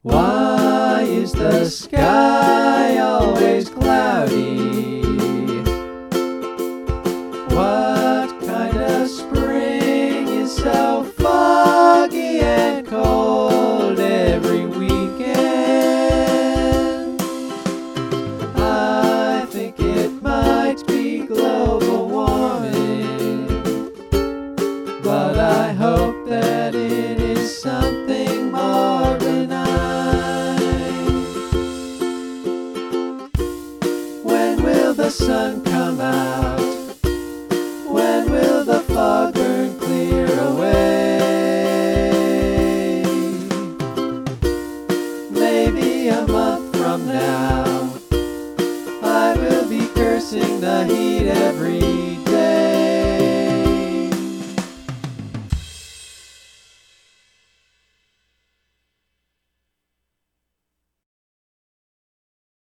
Why is the sky always cloudy? What kind of spring is so foggy and cold every weekend? I think it might be global warming, but I hope that it is something more benign. When will the sun come out? When will the fog burn clear away? Maybe a month from now I will be cursing the heat every day.